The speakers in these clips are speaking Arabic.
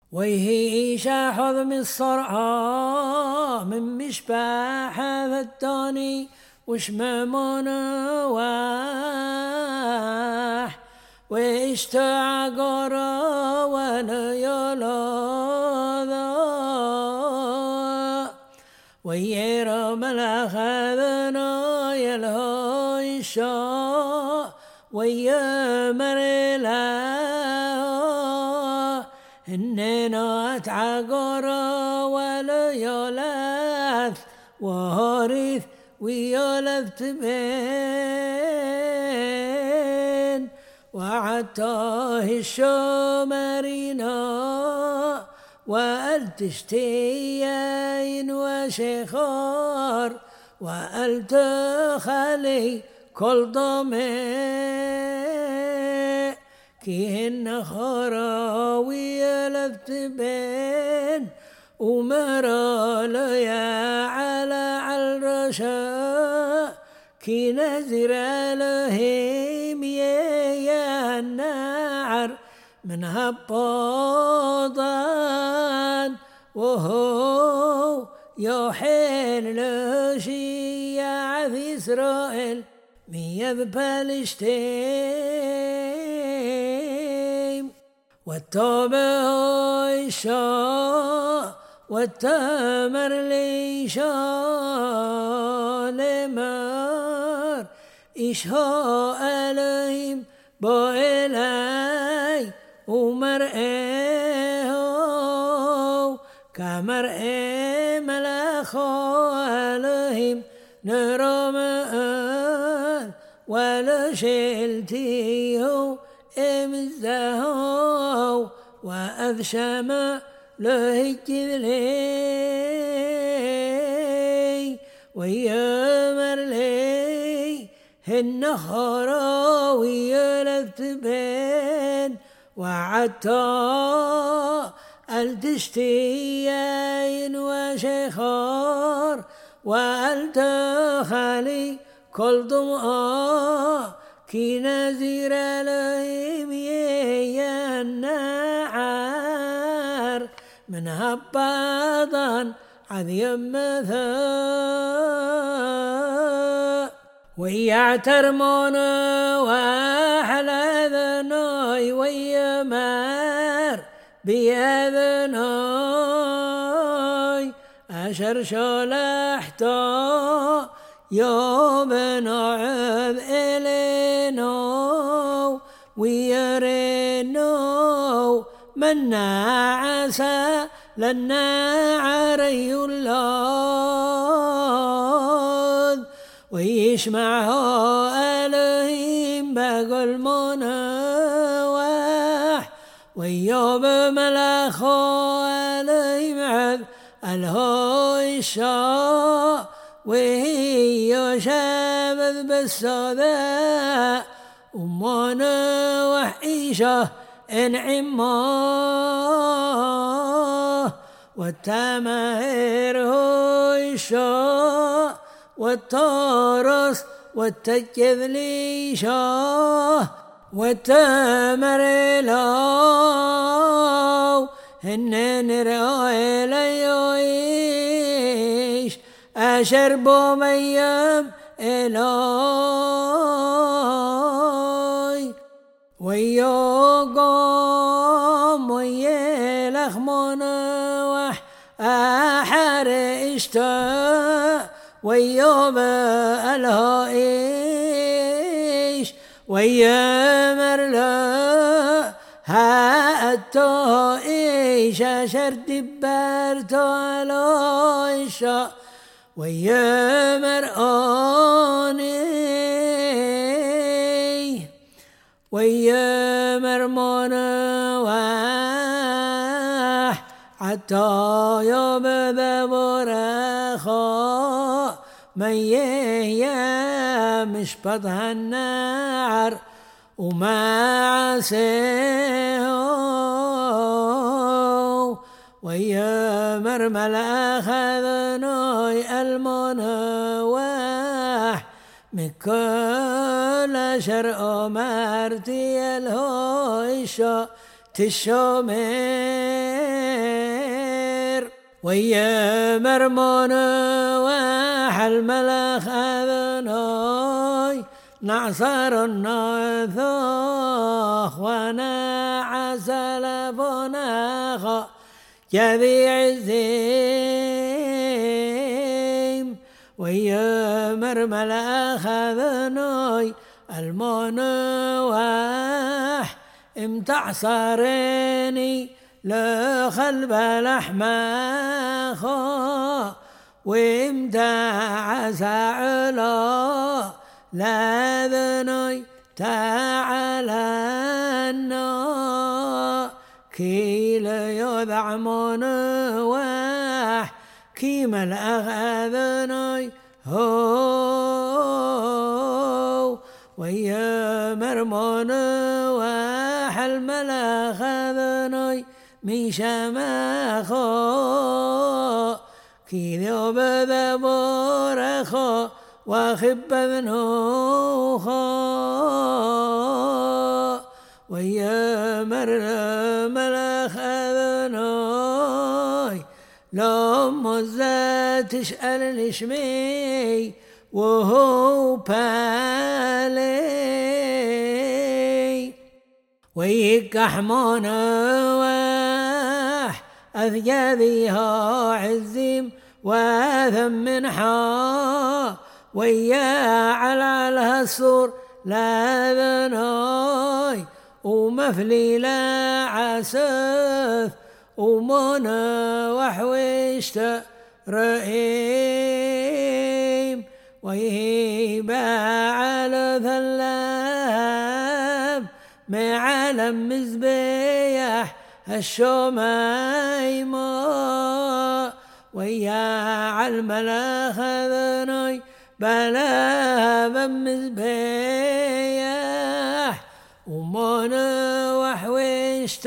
ويهي شاحظ من الصرعى من مشباح الثاني وشممون واح واشتعقر وليلاذا ويرم الأخذنا يلهي الشاء ويمر له إننا أتعقر وليلاث وهارث ويولث بين وعطاه الشمرينا وألتشتيين وشخار وألتخلي كل ضمي كيهن خراوي لذت بين ومرا ليا على الرشا كي نزر لهم يا النعر من هباضان وهو يحين لشيع في إسرائيل ميذ بالشتيم والتوبة إشاء والتمر ليشاء لمر إشاء عليهم بإلي ومرئه كمرئ ملخ عليهم نرمان ولا شلتيه امزه وأذشم له الكذلي ويامر لي النخرة ويلث بين وعطا التشتيين وشخار وألتخلي كل ضمآ كي نزير لهم يا النعار من هباضا عذيم مثا ويعترمون وأحلى ذناي ويمار بيذناي أشر شلحتا يوم نعذ إلينا ويرينا من نعسى لنا عري الله ويشمعه عليهم بقل منواح ويوب ملخه عليهم عذ الهوي الشاء وهي شابذ بالصداء ومانا وحيشة انعماه والتماهر هو الشاء والتارس والتكذلي شاه والتمر لاو هن نرأي ليعيش أشرب ميم إلهي ويقوم ويلخ منوح أحر اشتاء ويوم الهائش ويامر له هاتائش أشر دبرت على الشاء ويامر آني ويامر منواح حتى يبذ برخاء من يهيا مشبطها النار وما عسيه ويامر ملأ خذناي المنواح من كل شر أمرتي الهويشة تشومي ويا مرمون وحل ملخ أذنوي نعصر النوثوخ ونعس لفناخ يذي عزيم ويا مرمل أخذنوي المنوح امتعصرني لخلب لحماخو وامتعس علا لاذنوي تعالى كيل يذع منوح كيما الأغاذنوي هو ويا مرمون وحل ملخ ذنوي من شماخو كي ذوب ذبورخو وخب ذنوخو ويا ملخ ذنوي لو مزة تسأل لشمي وهو بالي ويكحمون واح أذيذيها عزيم وذم منحا ويا على السور لا ذنوي ومفلي لا عسف ومنى وحوشت رئيم ويهيبا على ثلاب معلم مزبيح الشمايمة ويا عالملاخ ذنوي بلا مزبيح ومنى وحوشت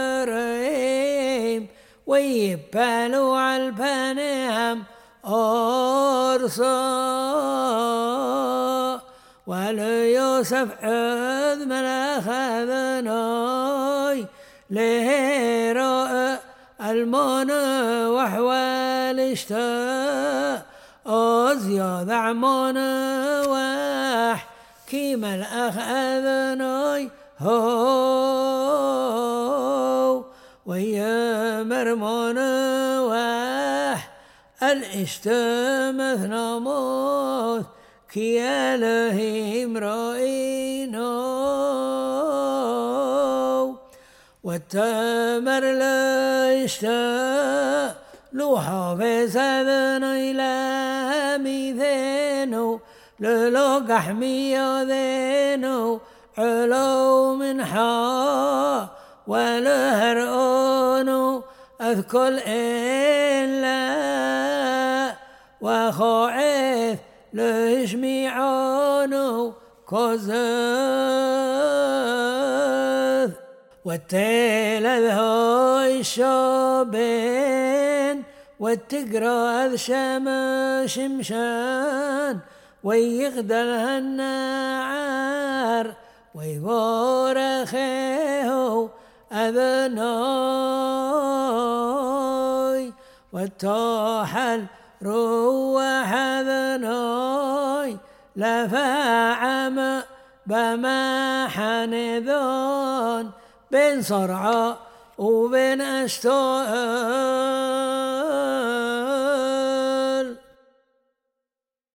رئيم ويبالوا عالبنهم أرصا وليوسف عذ ملاخ ذنوي لهيراء المنى وحوالشتا أزياد عمنا وح كيما الأخ أذنوي هو ويا مرمونا وح الاشتمث نموت كي لهم رأينو والتمر لا يشتاء لو حافظ ذنوي لا ميذينو للو قحمي ذينو علو من حا ولهرؤونو أذكر إلا وخوعث ليجمعونو كوزث والتيل ذهوي الشوبين والتقرى شمشان ويغدلها النعار ويغور أخيه أذنوي والتوحل روح أذنوي لفاعم بما حنذون بين صرعاء وبين أشتوء